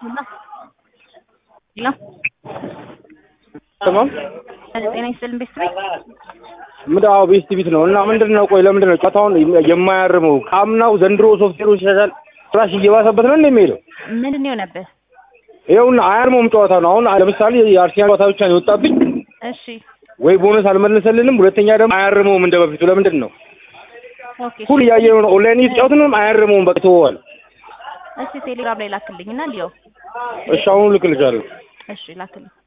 لا تمام ጤና ይስጥልኝ ቤተሰብ ምዳው ቤስት ቢት ነው እና ምንድነው ቆይ ለምንድነው ጫታውን የማያርመው ካምናው ዘንድሮ ሶፍትዌሩ ይሻሻል ፍራሽ እየባሰበት ነው እንደሚሄደው ምንድነው ነበር ይኸውና አያርመውም ጫታው ነው አሁን ለምሳሌ የአርሰናል ጫታ ብቻ ነው የወጣብኝ እሺ ወይ ቦነስ አልመለሰልንም ሁለተኛ ደግሞ አያርመውም እንደበፊቱ ለምንድነው ኦኬ ሁሉ ያየው ነው ኦንላይን ይጫወቱንም አያርመውም በቃ ተወዋል እሺ ቴሌግራም ላይ ላክልኝና ሊዮ እሺ አሁን ልክልሻለሁ እሺ ላክልኝ